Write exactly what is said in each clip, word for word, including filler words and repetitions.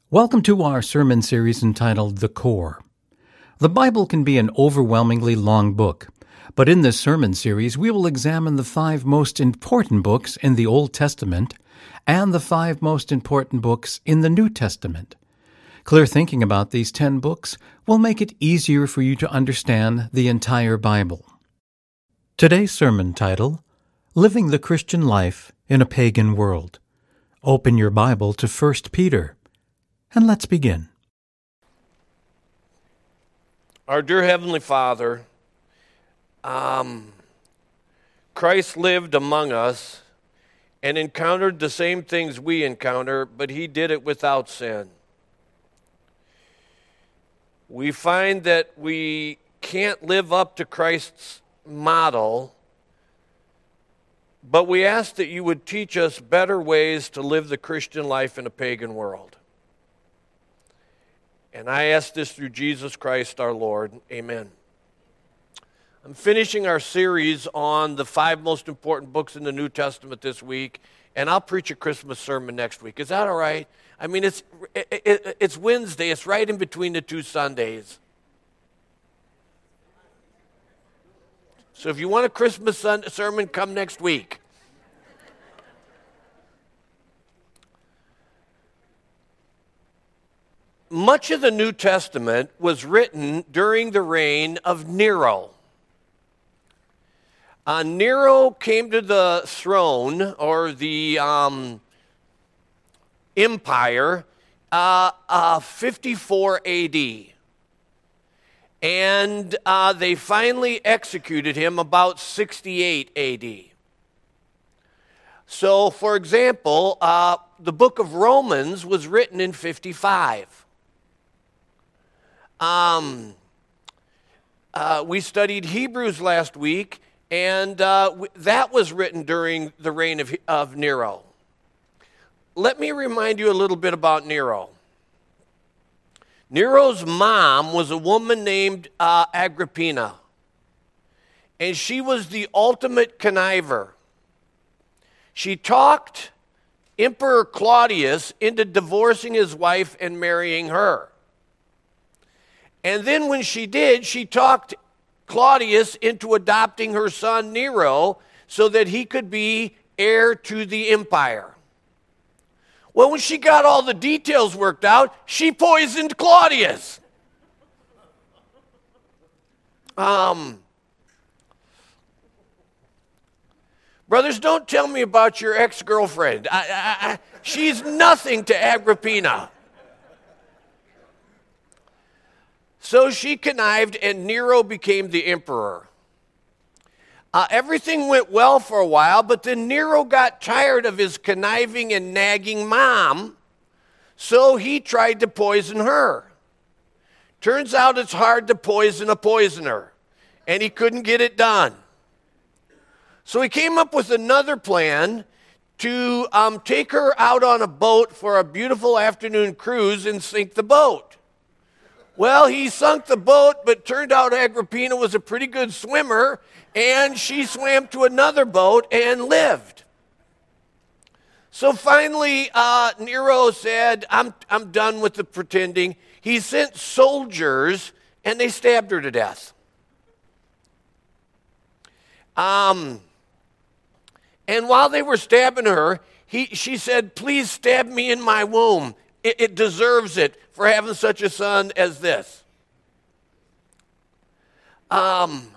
Welcome to our sermon series entitled The Core. The Bible can be an overwhelmingly long book, but in this sermon series we will examine the five most important books in the Old Testament and the five most important books in the New Testament. Clear thinking about these ten books will make it easier for you to understand the entire Bible. Today's sermon title, Living the Christian Life in a Pagan World. Open your Bible to First Peter. And let's begin. Our dear Heavenly Father, um, Christ lived among us and encountered the same things we encounter, but he did it without sin. We find that we can't live up to Christ's model, but we ask that you would teach us better ways to live the Christian life in a pagan world. And I ask this through Jesus Christ our Lord. Amen. I'm finishing our series on the five most important books in the New Testament this week, and I'll preach a Christmas sermon next week. Is that all right? I mean, it's it, it, it's Wednesday. It's right in between the two Sundays. So if you want a Christmas sun- sermon, come next week. Much of the New Testament was written during the reign of Nero. Uh, Nero came to the throne, or the um, empire, uh, uh, fifty-four A D. And uh, they finally executed him about sixty-eight A D. So, for example, uh, the book of Romans was written in fifty-five. Um, uh, we studied Hebrews last week, and uh, w- that was written during the reign of, of Nero. Let me remind you a little bit about Nero. Nero's mom was a woman named uh, Agrippina, and she was the ultimate conniver. She talked Emperor Claudius into divorcing his wife and marrying her. And then when she did, she talked Claudius into adopting her son Nero so that he could be heir to the empire. Well, when she got all the details worked out, she poisoned Claudius. Um, brothers, don't tell me about your ex-girlfriend. I, I, I, she's nothing to Agrippina. So she connived, and Nero became the emperor. Uh, everything went well for a while, but then Nero got tired of his conniving and nagging mom, so he tried to poison her. Turns out it's hard to poison a poisoner, and he couldn't get it done. So he came up with another plan to um, take her out on a boat for a beautiful afternoon cruise and sink the boat. Well, he sunk the boat, but turned out Agrippina was a pretty good swimmer, and she swam to another boat and lived. So finally, uh, Nero said, I'm, I'm done with the pretending. He sent soldiers, and they stabbed her to death. Um, and while they were stabbing her, he, she said, please stab me in my womb. It, it deserves it for having such a son as this. Um,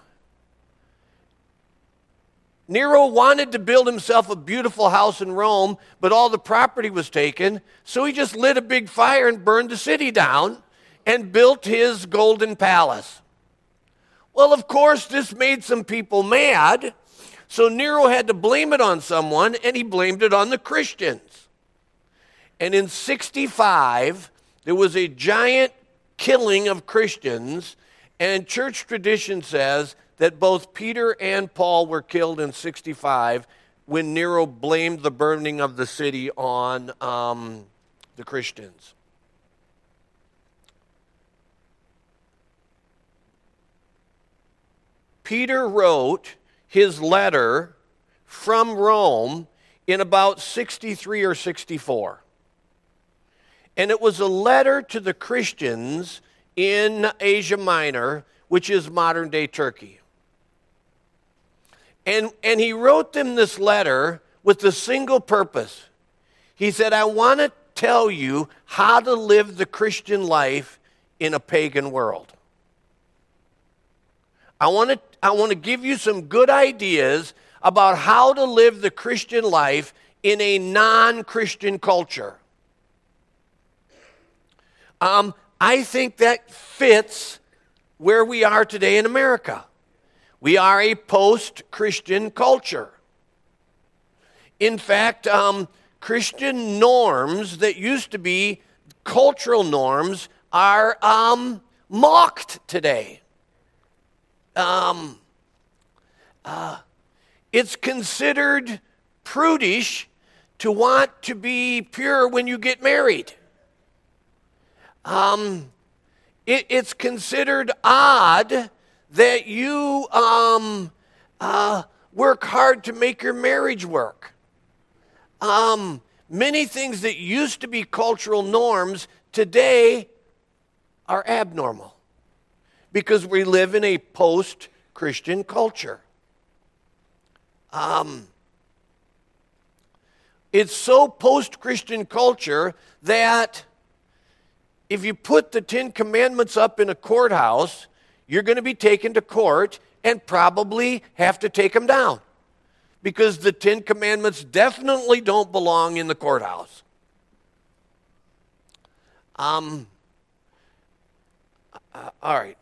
Nero wanted to build himself a beautiful house in Rome, but all the property was taken, so he just lit a big fire and burned the city down and built his golden palace. Well, of course, this made some people mad, so Nero had to blame it on someone, and he blamed it on the Christians. And in sixty-five, there was a giant killing of Christians, and church tradition says that both Peter and Paul were killed in sixty-five when Nero blamed the burning of the city on um, the Christians. Peter wrote his letter from Rome in about sixty-three or sixty-four. And it was a letter to the Christians in Asia Minor, which is modern-day Turkey. And, and he wrote them this letter with a single purpose. He said, I want to tell you how to live the Christian life in a pagan world. I want to, I want to give you some good ideas about how to live the Christian life in a non-Christian culture. Um, I think that fits where we are today in America. We are a post-Christian culture. In fact, um, Christian norms that used to be cultural norms are um, mocked today. Um, uh, it's considered prudish to want to be pure when you get married. Um, it, it's considered odd that you um, uh, work hard to make your marriage work. Um, many things that used to be cultural norms today are abnormal because we live in a post-Christian culture. Um, it's so post-Christian culture that if you put the Ten Commandments up in a courthouse, you're going to be taken to court and probably have to take them down because the Ten Commandments definitely don't belong in the courthouse. Um, uh, all right.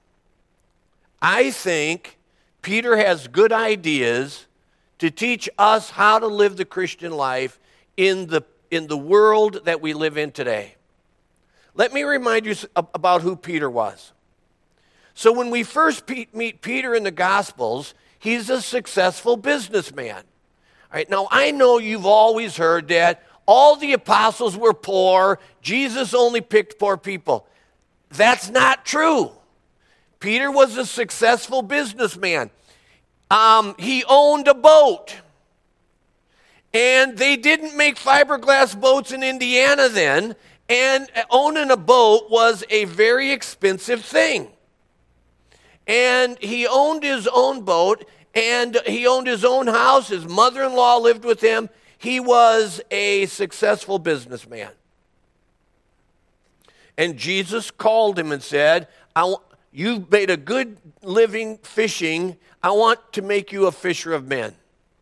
I think Peter has good ideas to teach us how to live the Christian life in the, in the world that we live in today. Let me remind you about who Peter was. So when we first meet Peter in the Gospels, he's a successful businessman. All right, now, I know you've always heard that all the apostles were poor, Jesus only picked poor people. That's not true. Peter was a successful businessman. Um, he owned a boat. And they didn't make fiberglass boats in Indiana then, and owning a boat was a very expensive thing. And he owned his own boat, and he owned his own house. His mother-in-law lived with him. He was a successful businessman. And Jesus called him and said, I w- you've made a good living fishing. I want to make you a fisher of men.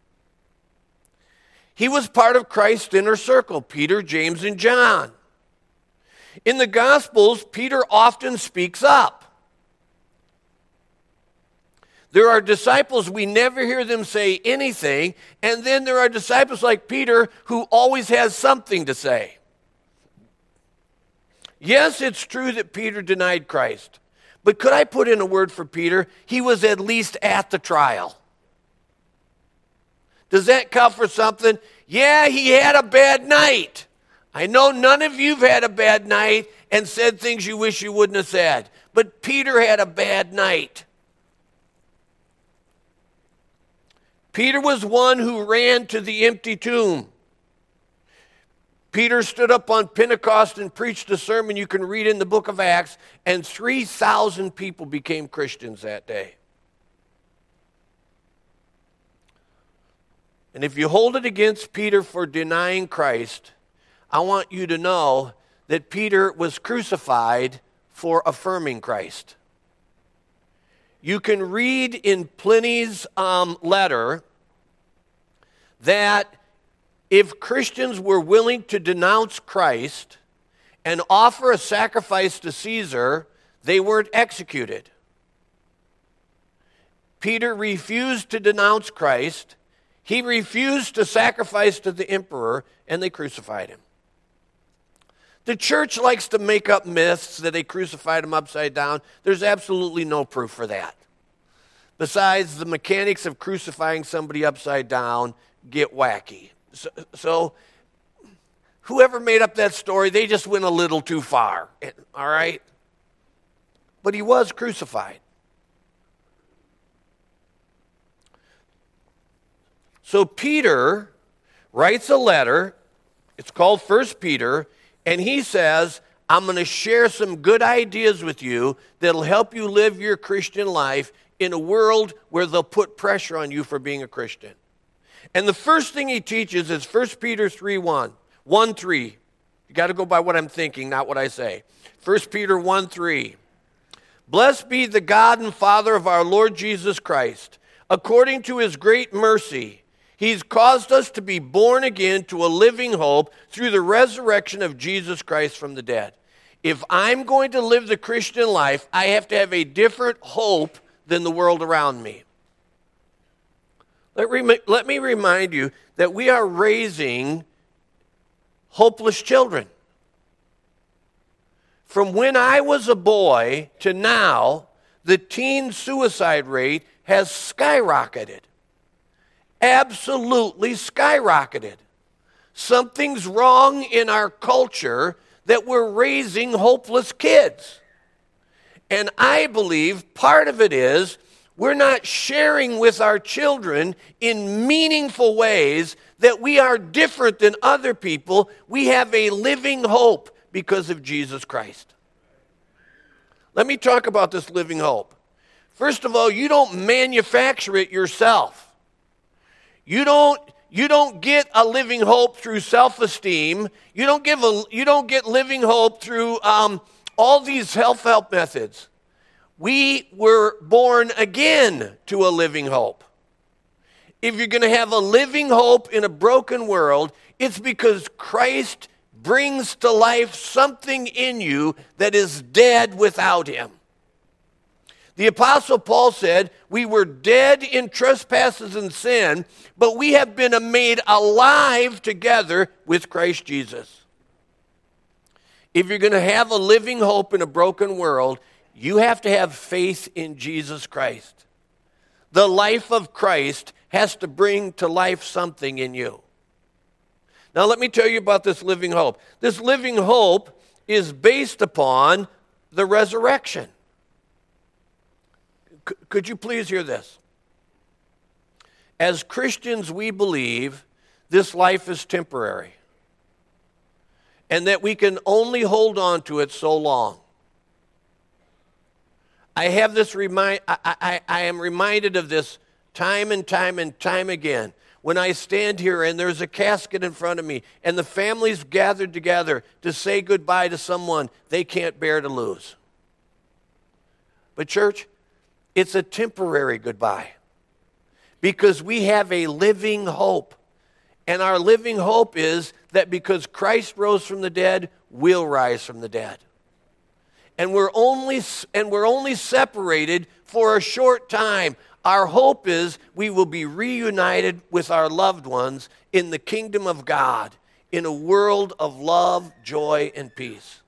He was part of Christ's inner circle, Peter, James, and John. In the Gospels, Peter often speaks up. There are disciples, we never hear them say anything, and then there are disciples like Peter who always has something to say. Yes, it's true that Peter denied Christ, but could I put in a word for Peter? He was at least at the trial. Does that count for something? Yeah, he had a bad night. I know none of you have had a bad night and said things you wish you wouldn't have said, but Peter had a bad night. Peter was one who ran to the empty tomb. Peter stood up on Pentecost and preached a sermon you can read in the book of Acts, and three thousand people became Christians that day. And if you hold it against Peter for denying Christ, I want you to know that Peter was crucified for affirming Christ. You can read in Pliny's um, letter that if Christians were willing to denounce Christ and offer a sacrifice to Caesar, they weren't executed. Peter refused to denounce Christ. He refused to sacrifice to the emperor, and they crucified him. The church likes to make up myths that they crucified him upside down. There's absolutely no proof for that. Besides, the mechanics of crucifying somebody upside down get wacky. So, so whoever made up that story, they just went a little too far, all right? But he was crucified. So Peter writes a letter. It's called First Peter, And he says, I'm going to share some good ideas with you that'll help you live your Christian life in a world where they'll put pressure on you for being a Christian. And the first thing he teaches is First Peter three one, one three. You got to go by what I'm thinking, not what I say. First Peter one three. Blessed be the God and Father of our Lord Jesus Christ. According to his great mercy, he's caused us to be born again to a living hope through the resurrection of Jesus Christ from the dead. If I'm going to live the Christian life, I have to have a different hope than the world around me. Let, rem- let me remind you that we are raising hopeless children. From when I was a boy to now, the teen suicide rate has skyrocketed. Absolutely skyrocketed. Something's wrong in our culture that we're raising hopeless kids. And I believe part of it is we're not sharing with our children in meaningful ways that we are different than other people. We have a living hope because of Jesus Christ. Let me talk about this living hope. First of all, you don't manufacture it yourself. You don't, you don't get a living hope through self-esteem. You don't give a, you don't get living hope through um, all these self-help methods. We were born again to a living hope. If you're going to have a living hope in a broken world, it's because Christ brings to life something in you that is dead without him. The Apostle Paul said, we were dead in trespasses and sin, but we have been made alive together with Christ Jesus. If you're going to have a living hope in a broken world, you have to have faith in Jesus Christ. The life of Christ has to bring to life something in you. Now let me tell you about this living hope. This living hope is based upon the resurrection. C- could you please hear this? As Christians, we believe this life is temporary and that we can only hold on to it so long. I have this remind. I, I, I am reminded of this time and time and time again. When I stand here and there's a casket in front of me and the family's gathered together to say goodbye to someone they can't bear to lose. But church, it's a temporary goodbye because we have a living hope. And our living hope is that because Christ rose from the dead, we'll rise from the dead. And we're only and we're only separated for a short time. Our hope is we will be reunited with our loved ones in the kingdom of God, in a world of love, joy, and peace.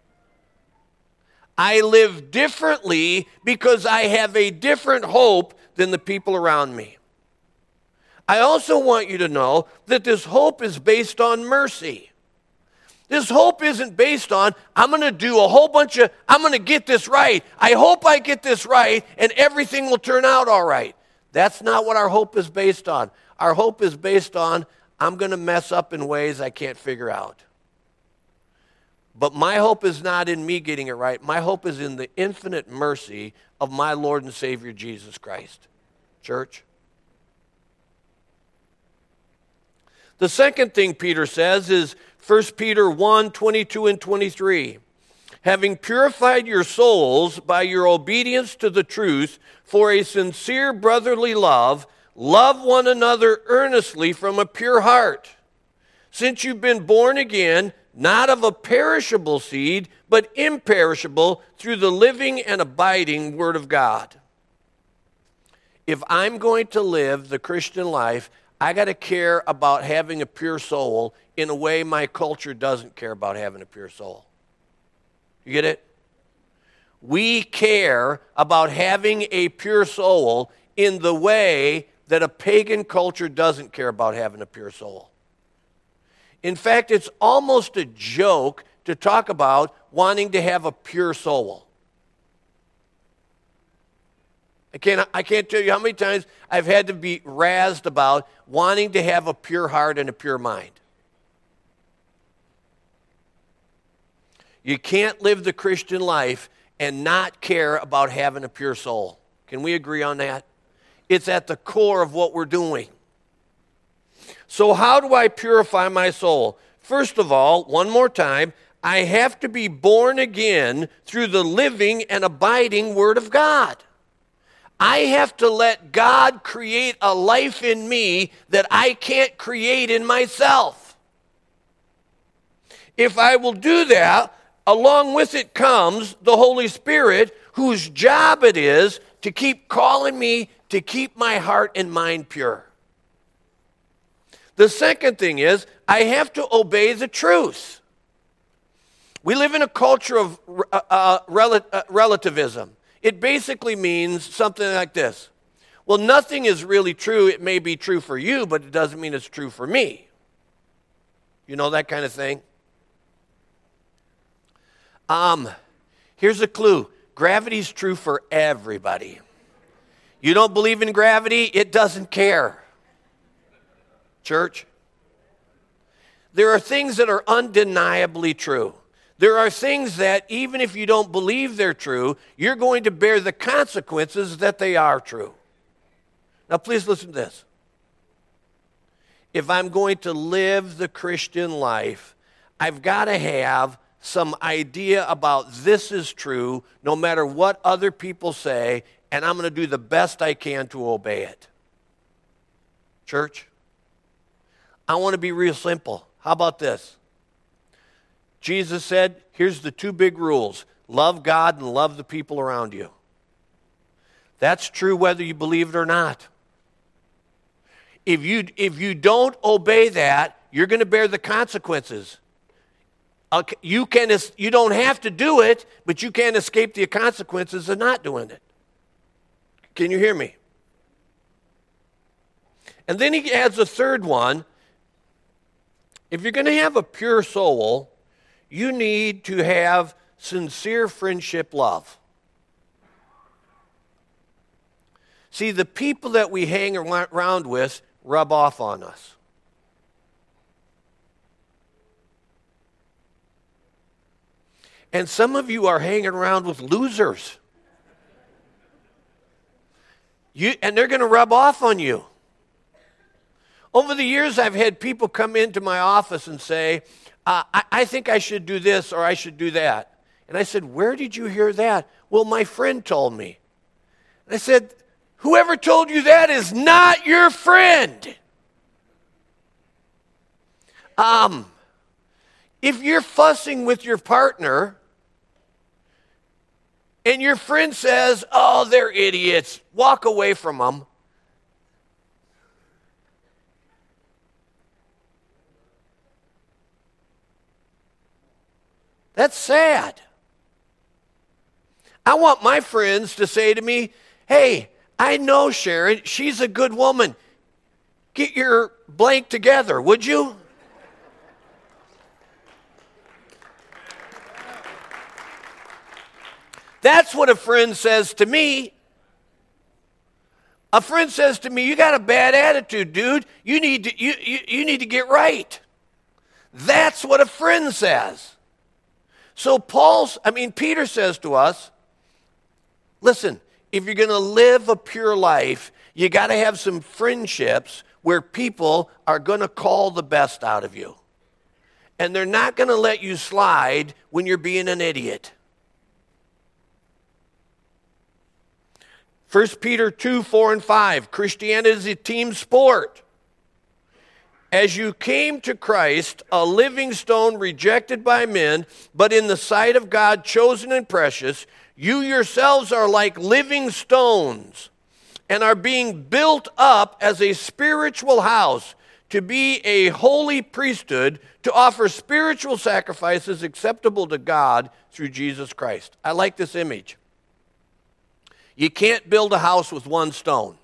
I live differently because I have a different hope than the people around me. I also want you to know that this hope is based on mercy. This hope isn't based on, I'm going to do a whole bunch of, I'm going to get this right. I hope I get this right and everything will turn out all right. That's not what our hope is based on. Our hope is based on, I'm going to mess up in ways I can't figure out. But my hope is not in me getting it right. My hope is in the infinite mercy of my Lord and Savior Jesus Christ. Church? The second thing Peter says is First Peter one, twenty-two and twenty-three. Having purified your souls by your obedience to the truth for a sincere brotherly love, love one another earnestly from a pure heart. Since you've been born again, not of a perishable seed, but imperishable through the living and abiding Word of God. If I'm going to live the Christian life, I got to care about having a pure soul in a way my culture doesn't care about having a pure soul. You get it? We care about having a pure soul in the way that a pagan culture doesn't care about having a pure soul. In fact, it's almost a joke to talk about wanting to have a pure soul. I can't, I can't tell you how many times I've had to be razzed about wanting to have a pure heart and a pure mind. You can't live the Christian life and not care about having a pure soul. Can we agree on that? It's at the core of what we're doing. So how do I purify my soul? First of all, one more time, I have to be born again through the living and abiding Word of God. I have to let God create a life in me that I can't create in myself. If I will do that, along with it comes the Holy Spirit, whose job it is to keep calling me to keep my heart and mind pure. The second thing is, I have to obey the truth. We live in a culture of uh, uh, rel- uh, relativism. It basically means something like this. Well, nothing is really true. It may be true for you, but it doesn't mean it's true for me. You know that kind of thing? Um, here's a clue. Gravity's true for everybody. You don't believe in gravity? It doesn't care. Church? There are things that are undeniably true. There are things that even if you don't believe they're true, you're going to bear the consequences that they are true. Now please listen to this. If I'm going to live the Christian life, I've got to have some idea about this is true, no matter what other people say, and I'm going to do the best I can to obey it. Church, I want to be real simple. How about this? Jesus said, here's the two big rules. Love God and love the people around you. That's true whether you believe it or not. If you, if you don't obey that, you're going to bear the consequences. You, can, you don't have to do it, but you can't escape the consequences of not doing it. Can you hear me? And then he adds a third one. If you're going to have a pure soul, you need to have sincere friendship love. See, the people that we hang around with rub off on us. And some of you are hanging around with losers. You, and they're going to rub off on you. Over the years, I've had people come into my office and say, uh, I, I think I should do this or I should do that. And I said, where did you hear that? Well, my friend told me. And I said, whoever told you that is not your friend. Um, if you're fussing with your partner and your friend says, oh, they're idiots, walk away from them. That's sad. I want my friends to say to me, hey, I know Sharon, she's a good woman. Get your blank together, would you? That's what a friend says to me. A friend says to me, you got a bad attitude, dude. You need to, you, you, you need to get right. That's what a friend says. So Paul's, I mean, Peter says to us, listen, if you're going to live a pure life, you got to have some friendships where people are going to call the best out of you. And they're not going to let you slide when you're being an idiot. First Peter two, four, and five, Christianity is a team sport. As you came to Christ, a living stone rejected by men, but in the sight of God chosen and precious, you yourselves are like living stones and are being built up as a spiritual house to be a holy priesthood, to offer spiritual sacrifices acceptable to God through Jesus Christ. I like this image. You can't build a house with one stone.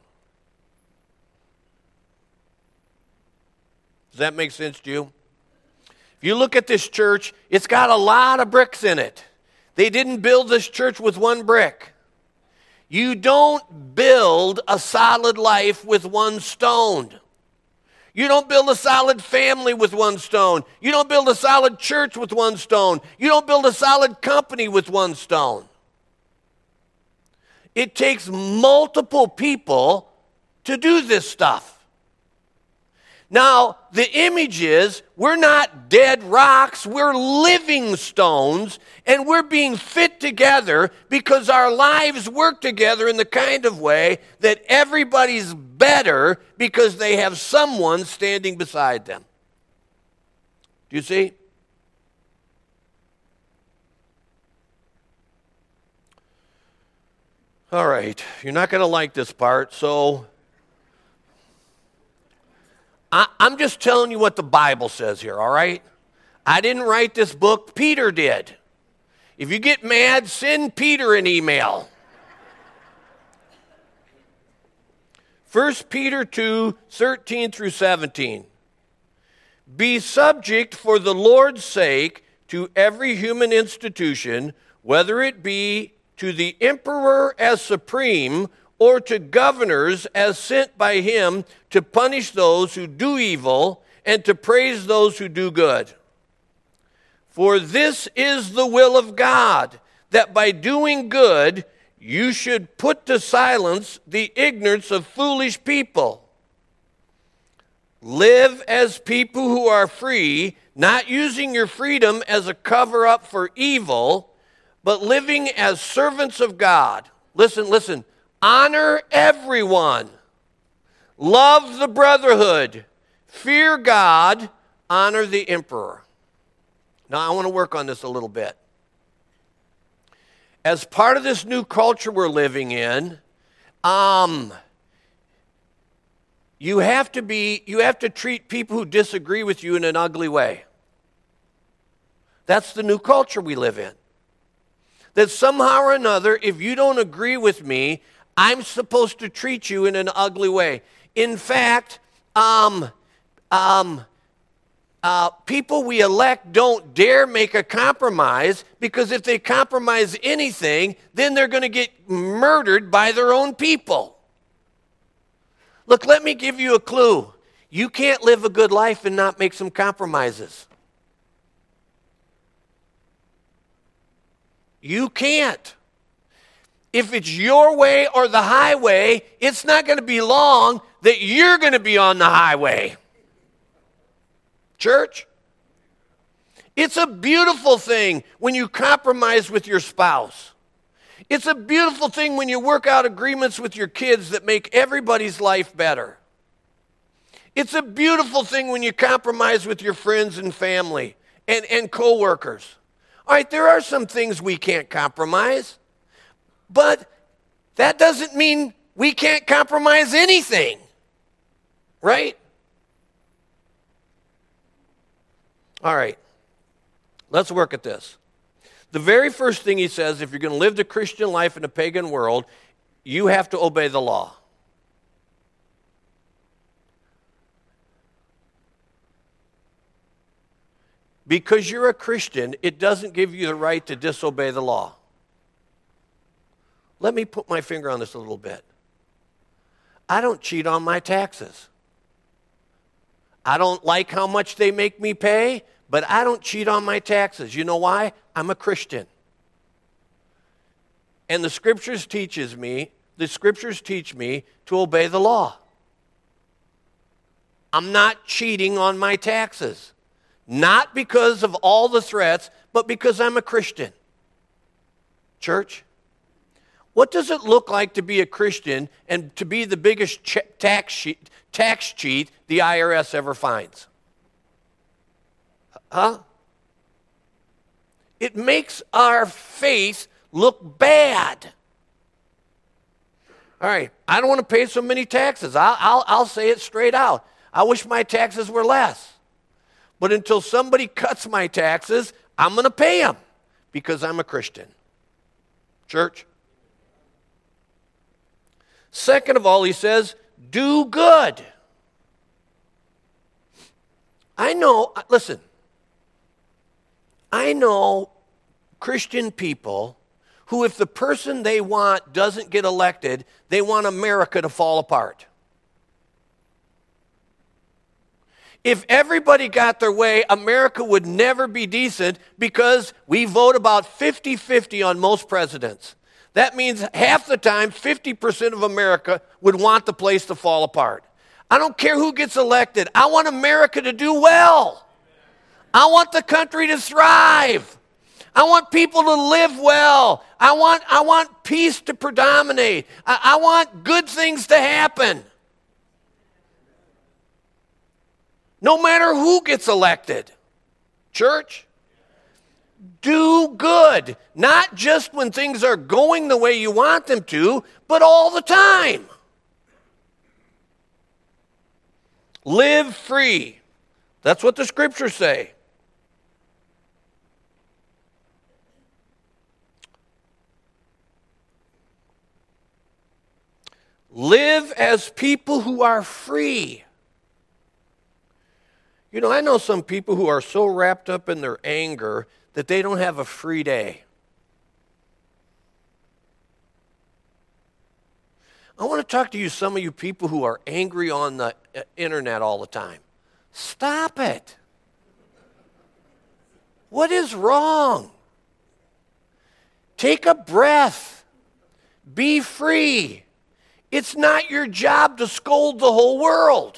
Does that make sense to you? If you look at this church, it's got a lot of bricks in it. They didn't build this church with one brick. You don't build a solid life with one stone. You don't build a solid family with one stone. You don't build a solid church with one stone. You don't build a solid company with one stone. It takes multiple people to do this stuff. Now, the image is we're not dead rocks, we're living stones, and we're being fit together because our lives work together in the kind of way that everybody's better because they have someone standing beside them. Do you see? All right, you're not going to like this part, so I, I'm just telling you what the Bible says here, all right? I didn't write this book, Peter did. If you get mad, send Peter an email. First Peter two, thirteen through seventeen. Be subject for the Lord's sake to every human institution, whether it be to the emperor as supreme, or to governors as sent by him to punish those who do evil and to praise those who do good. For this is the will of God, that by doing good you should put to silence the ignorance of foolish people. Live as people who are free, not using your freedom as a cover-up for evil, but living as servants of God. Listen, listen. Honor everyone. Love the brotherhood. Fear God. Honor the emperor. Now, I want to work on this a little bit. As part of this new culture we're living in, um, you have to be, you have to treat people who disagree with you in an ugly way. That's the new culture we live in. That somehow or another, if you don't agree with me, I'm supposed to treat you in an ugly way. In fact, um, um, uh, people we elect don't dare make a compromise, because if they compromise anything, then they're going to get murdered by their own people. Look, let me give you a clue. You can't live a good life and not make some compromises. You can't. If it's your way or the highway, it's not going to be long that you're going to be on the highway. Church, it's a beautiful thing when you compromise with your spouse. It's a beautiful thing when you work out agreements with your kids that make everybody's life better. It's a beautiful thing when you compromise with your friends and family and, and co-workers. All right, there are some things we can't compromise. But that doesn't mean we can't compromise anything, right? All right, let's work at this. The very first thing he says, if you're going to live the Christian life in a pagan world, you have to obey the law. Because you're a Christian, it doesn't give you the right to disobey the law. Let me put my finger on this a little bit. I don't cheat on my taxes. I don't like how much they make me pay, but I don't cheat on my taxes. You know why? I'm a Christian. And the scriptures teaches me, the scriptures teach me to obey the law. I'm not cheating on my taxes. Not because of all the threats, but because I'm a Christian. Church, what does it look like to be a Christian and to be the biggest ch- tax, sheet, tax cheat the I R S ever finds? Huh? It makes our faith look bad. All right, I don't want to pay so many taxes. I'll, I'll, I'll say it straight out. I wish my taxes were less. But until somebody cuts my taxes, I'm going to pay them because I'm a Christian. Church? Second of all, he says, do good. I know, listen, I know Christian people who, if the person they want doesn't get elected, they want America to fall apart. If everybody got their way, America would never be decent because we vote about fifty-fifty on most presidents. That means half the time, fifty percent of America would want the place to fall apart. I don't care who gets elected. I want America to do well. I want the country to thrive. I want people to live well. I want, I want peace to predominate. I, I want good things to happen. No matter who gets elected. Church, do good. Not just when things are going the way you want them to, but all the time. Live free. That's what the scriptures say. Live as people who are free. You know, I know some people who are so wrapped up in their anger that they don't have a free day. I want to talk to you, some of you people who are angry on the internet all the time. Stop it. What is wrong? Take a breath. Be free. It's not your job to scold the whole world.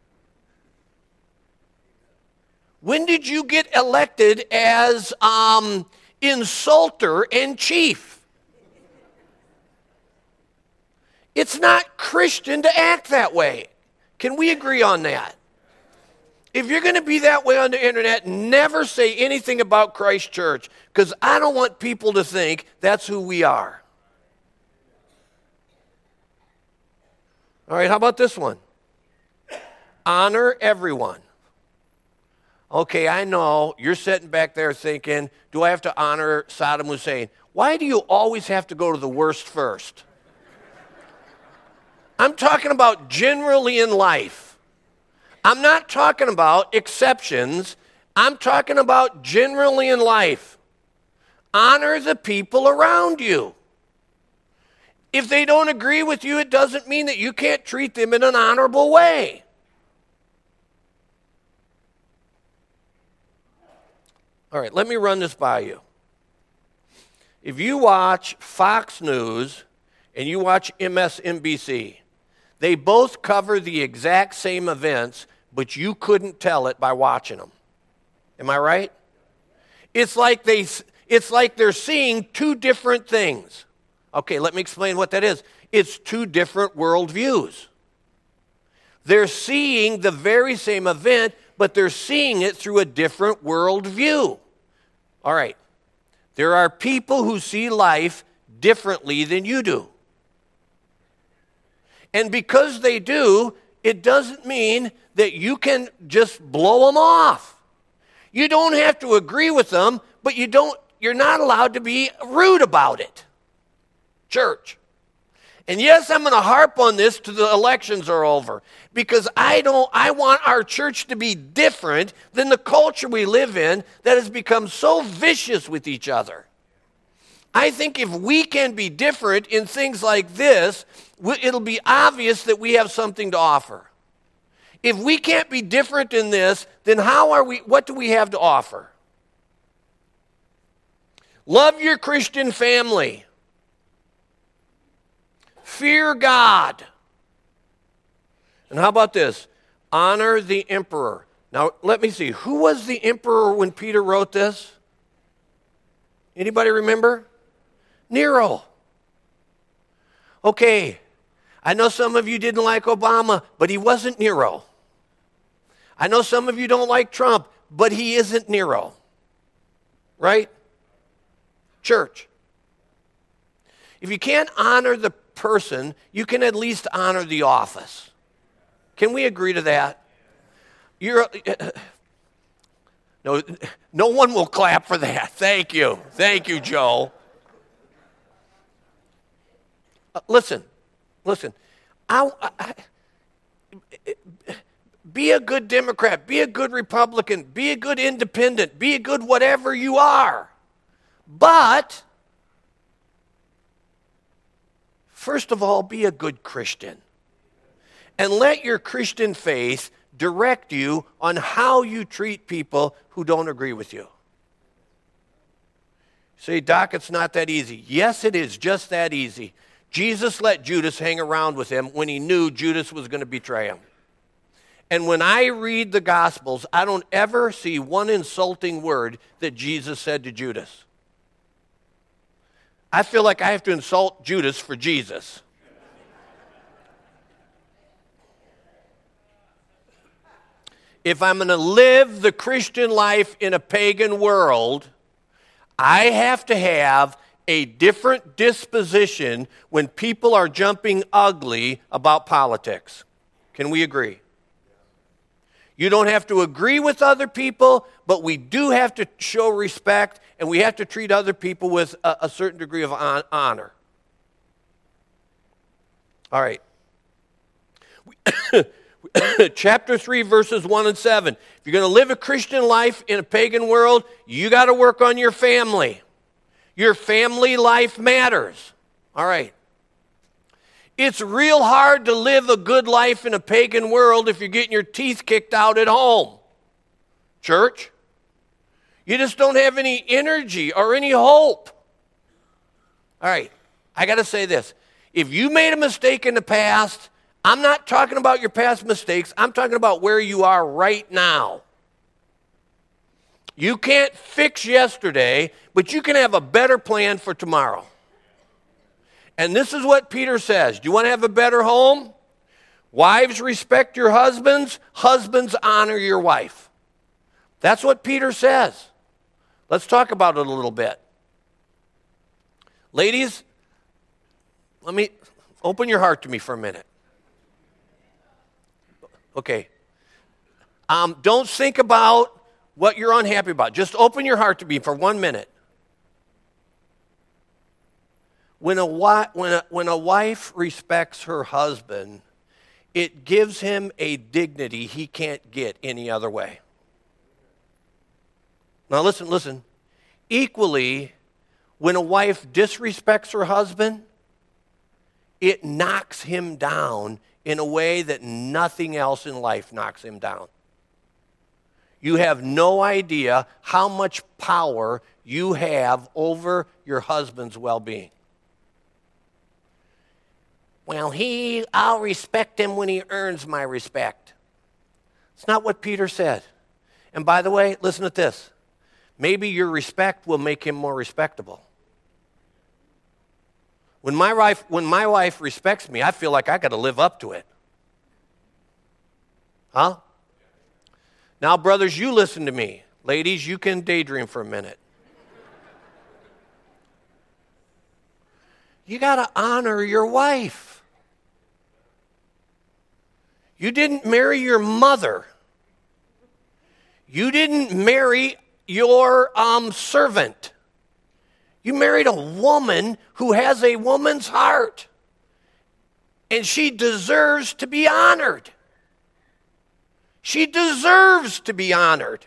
When did you get elected as um, insulter and chief? It's not Christian to act that way. Can we agree on that? If you're going to be that way on the internet, never say anything about Christ Church, because I don't want people to think that's who we are. All right, how about this one? Honor everyone. Okay, I know you're sitting back there thinking, do I have to honor Saddam Hussein? Why do you always have to go to the worst first? I'm talking about generally in life. I'm not talking about exceptions. I'm talking about generally in life. Honor the people around you. If they don't agree with you, it doesn't mean that you can't treat them in an honorable way. All right, let me run this by you. If you watch Fox News and you watch M S N B C, they both cover the exact same events, but you couldn't tell it by watching them. Am I right? It's like they, it's like they're seeing two different things. Okay, let me explain what that is. It's two different worldviews. They're seeing the very same event, but they're seeing it through a different worldview. All right. There are people who see life differently than you do. And because they do, it doesn't mean that you can just blow them off. You don't have to agree with them, but you don't, you're not allowed to be rude about it. Church. And yes, I'm going to harp on this till the elections are over, because I don't I want our church to be different than the culture we live in that has become so vicious with each other. I think if we can be different in things like this, it'll be obvious that we have something to offer. If we can't be different in this, then how are we what do we have to offer? Love your Christian family. Fear God. And how about this? Honor the emperor. Now, let me see. Who was the emperor when Peter wrote this? Anybody remember? Nero. Okay. I know some of you didn't like Obama, but he wasn't Nero. I know some of you don't like Trump, but he isn't Nero. Right? Church. If you can't honor the person, you can at least honor the office. Can we agree to that? You're uh, no, no one will clap for that. Thank you, thank you, Joe. Uh, listen, listen. I, I, be a good Democrat. Be a good Republican. Be a good independent. Be a good whatever you are. But first of all, be a good Christian. And let your Christian faith direct you on how you treat people who don't agree with you. Say, Doc, it's not that easy. Yes, it is just that easy. Jesus let Judas hang around with him when he knew Judas was going to betray him. And when I read the Gospels, I don't ever see one insulting word that Jesus said to Judas. I feel like I have to insult Judas for Jesus. If I'm going to live the Christian life in a pagan world, I have to have a different disposition when people are jumping ugly about politics. Can we agree? You don't have to agree with other people, but we do have to show respect, and we have to treat other people with a, a certain degree of on, honor. All right. Chapter three, verses one and seven. If you're going to live a Christian life in a pagan world, you got to work on your family. Your family life matters. All right. It's real hard to live a good life in a pagan world if you're getting your teeth kicked out at home. Church, you just don't have any energy or any hope. All right, I got to say this. If you made a mistake in the past, I'm not talking about your past mistakes. I'm talking about where you are right now. You can't fix yesterday, but you can have a better plan for tomorrow. And this is what Peter says. Do you want to have a better home? Wives, respect your husbands. Husbands, honor your wife. That's what Peter says. Let's talk about it a little bit. Ladies, let me open your heart to me for a minute. Okay. Um, don't think about what you're unhappy about. Just open your heart to me for one minute. When a, wi- when, a, when a wife respects her husband, it gives him a dignity he can't get any other way. Now listen, listen. Equally, when a wife disrespects her husband, it knocks him down in a way that nothing else in life knocks him down. You have no idea how much power you have over your husband's well-being. Well, he, I'll respect him when he earns my respect. It's not what Peter said. And by the way, listen to this. Maybe your respect will make him more respectable. When my wife, when my wife respects me, I feel like I got to live up to it. Huh? Now, brothers, you listen to me. Ladies, you can daydream for a minute. You got to honor your wife. You didn't marry your mother. You didn't marry your um, servant. You married a woman who has a woman's heart. And she deserves to be honored. She deserves to be honored.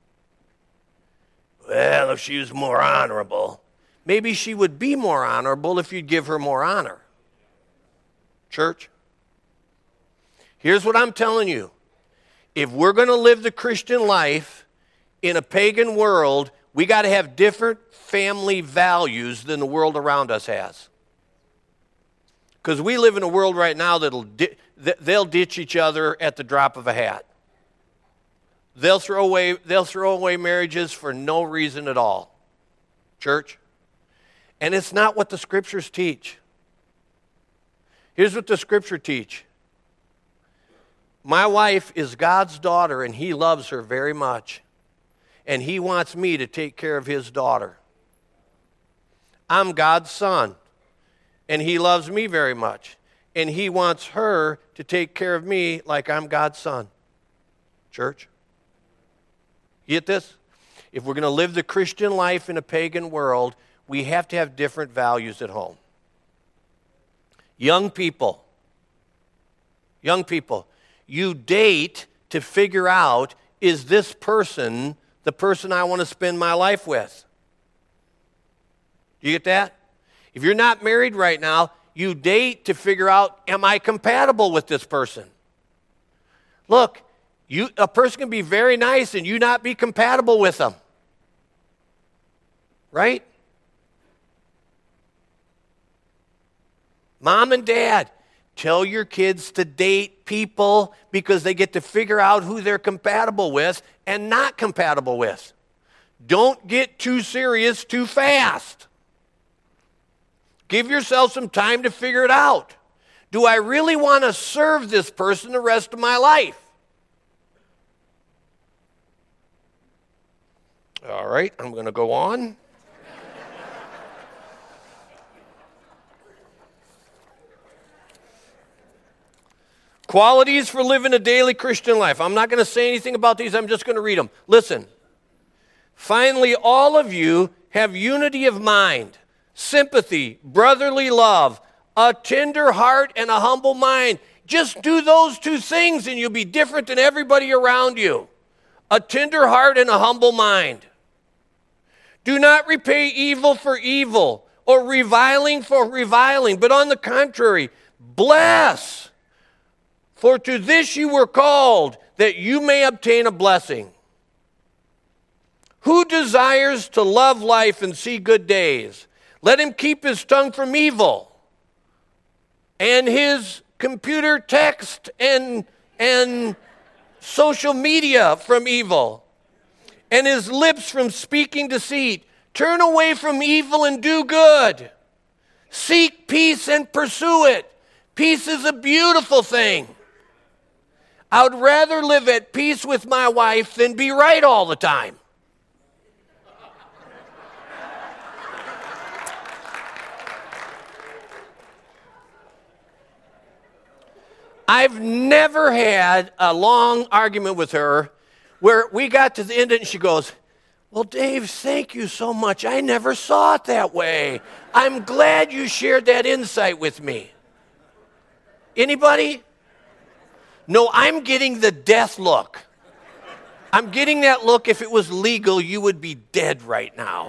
Well, if she was more honorable, maybe she would be more honorable if you'd give her more honor. Church, here's what I'm telling you. If we're going to live the Christian life in a pagan world, we got to have different family values than the world around us has. Because we live in a world right now that'll di- they'll ditch each other at the drop of a hat. They'll throw away, they'll throw away marriages for no reason at all. Church. And it's not what the scriptures teach. Here's what the scripture teach. My wife is God's daughter, and he loves her very much. And he wants me to take care of his daughter. I'm God's son, and he loves me very much. And he wants her to take care of me like I'm God's son. Church. You get this? If we're going to live the Christian life in a pagan world, we have to have different values at home. Young people, young people, you date to figure out, is this person the person I want to spend my life with? Do you get that? If you're not married right now, you date to figure out, am I compatible with this person? Look, You, a person can be very nice and you not be compatible with them. Right? Mom and dad, tell your kids to date people because they get to figure out who they're compatible with and not compatible with. Don't get too serious too fast. Give yourself some time to figure it out. Do I really want to serve this person the rest of my life? All right, I'm going to go on. Qualities for living a daily Christian life. I'm not going to say anything about these. I'm just going to read them. Listen. Finally, all of you have unity of mind, sympathy, brotherly love, a tender heart, and a humble mind. Just do those two things and you'll be different than everybody around you. A tender heart and a humble mind. Do not repay evil for evil or reviling for reviling, but on the contrary, bless. For to this you were called, that you may obtain a blessing. Who desires to love life and see good days? Let him keep his tongue from evil and his computer text and, and social media from evil and his lips from speaking deceit. Turn away from evil and do good. Seek peace and pursue it. Peace is a beautiful thing. I would rather live at peace with my wife than be right all the time. I've never had a long argument with her where we got to the end of it and she goes, well, Dave, thank you so much. I never saw it that way. I'm glad you shared that insight with me. Anybody? No, I'm getting the death look. I'm getting that look. If it was legal, you would be dead right now.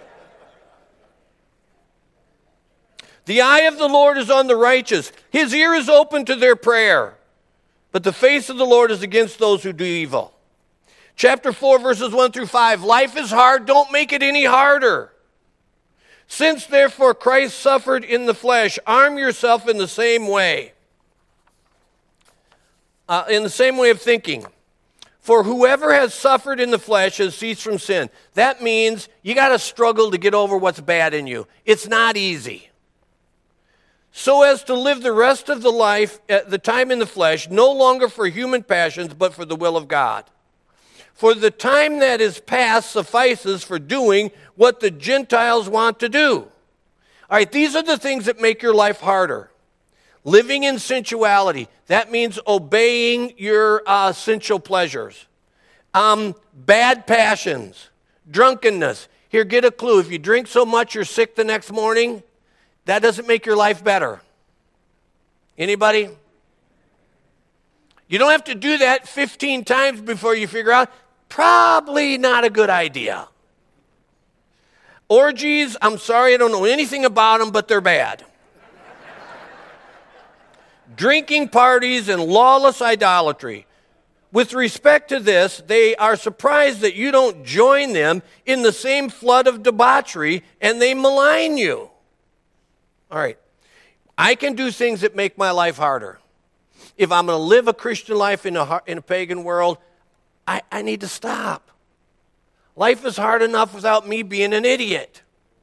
The eye of the Lord is on the righteous. His ear is open to their prayer. But the face of the Lord is against those who do evil. Chapter four, verses one through five. Life is hard. Don't make it any harder. Since therefore Christ suffered in the flesh, arm yourself in the same way. Uh, in the same way of thinking. For whoever has suffered in the flesh has ceased from sin. That means you got to struggle to get over what's bad in you. It's not easy. So as to live the rest of the life, at the time in the flesh, no longer for human passions, but for the will of God. For the time that is past suffices for doing what the Gentiles want to do. All right, these are the things that make your life harder. Living in sensuality, that means obeying your uh, sensual pleasures. Um, bad passions, drunkenness. Here, get a clue. If you drink so much you're sick the next morning, that doesn't make your life better. Anybody? You don't have to do that fifteen times before you figure out, probably not a good idea. Orgies, I'm sorry, I don't know anything about them, but they're bad. Drinking parties and lawless idolatry. With respect to this, they are surprised that you don't join them in the same flood of debauchery, and they malign you. All right, I can do things that make my life harder. If I'm going to live a Christian life in a, in a pagan world, I, I need to stop. Life is hard enough without me being an idiot.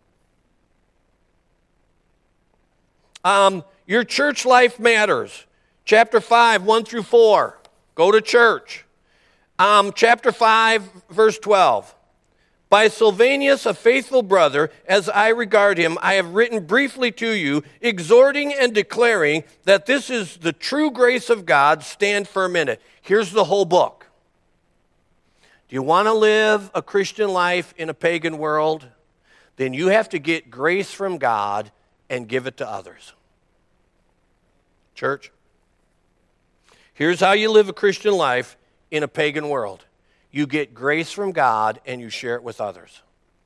Um, your church life matters. Chapter five, one through four. Go to church. Um, chapter five, verse twelve. By Silvanus, a faithful brother, as I regard him, I have written briefly to you, exhorting and declaring that this is the true grace of God. Stand firm in it. Here's the whole book. Do you want to live a Christian life in a pagan world? Then you have to get grace from God and give it to others. Church, here's how you live a Christian life in a pagan world. You get grace from God and you share it with others.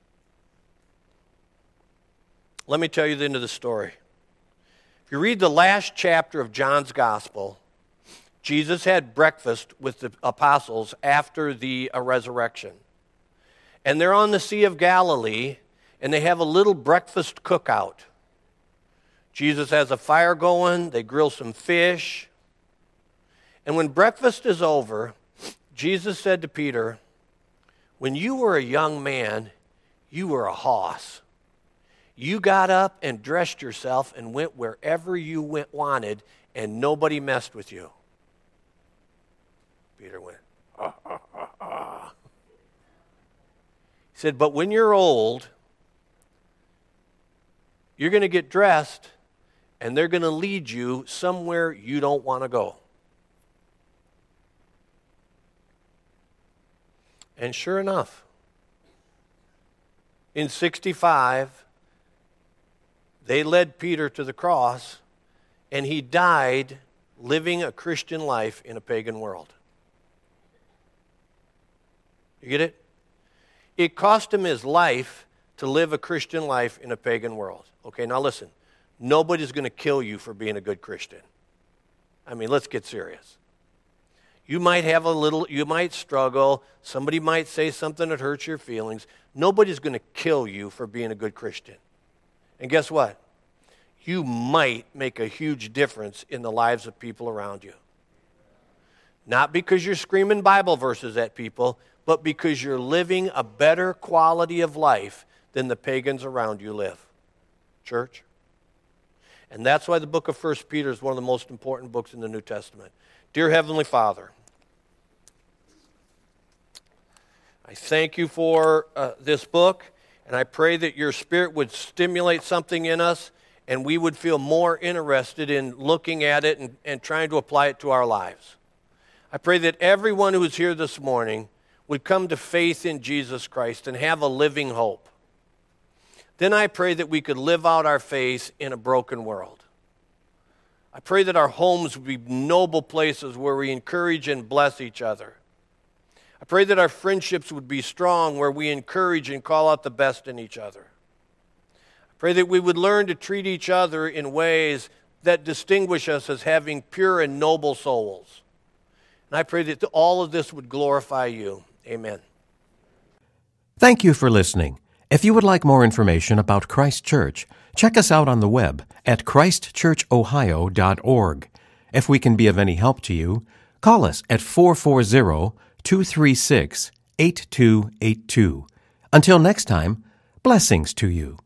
Let me tell you the end of the story. If you read the last chapter of John's Gospel, Jesus had breakfast with the apostles after the uh, resurrection. And they're on the Sea of Galilee, and they have a little breakfast cookout. Jesus has a fire going, they grill some fish. And when breakfast is over, Jesus said to Peter, when you were a young man, you were a hoss. You got up and dressed yourself and went wherever you went wanted, and nobody messed with you. Peter went, ah, ah, ah, ah. He said, but when you're old, you're going to get dressed, and they're going to lead you somewhere you don't want to go. And sure enough, in sixty-five, they led Peter to the cross, and he died living a Christian life in a pagan world. You get it? It cost him his life to live a Christian life in a pagan world. Okay, now listen. Nobody's going to kill you for being a good Christian. I mean, let's get serious. You might have a little, you might struggle. Somebody might say something that hurts your feelings. Nobody's going to kill you for being a good Christian. And guess what? You might make a huge difference in the lives of people around you. Not because you're screaming Bible verses at people, but because you're living a better quality of life than the pagans around you live. Church? And that's why the book of First Peter is one of the most important books in the New Testament. Dear Heavenly Father, I thank you for uh, this book, and I pray that your Spirit would stimulate something in us, and we would feel more interested in looking at it and, and trying to apply it to our lives. I pray that everyone who is here this morning would come to faith in Jesus Christ and have a living hope. Then I pray that we could live out our faith in a broken world. I pray that our homes would be noble places where we encourage and bless each other. I pray that our friendships would be strong where we encourage and call out the best in each other. I pray that we would learn to treat each other in ways that distinguish us as having pure and noble souls. And I pray that all of this would glorify you. Amen. Thank you for listening. If you would like more information about Christ Church, check us out on the web at christ church ohio dot org. If we can be of any help to you, call us at four four zero, two three six, eight two eight two. Until next time, blessings to you.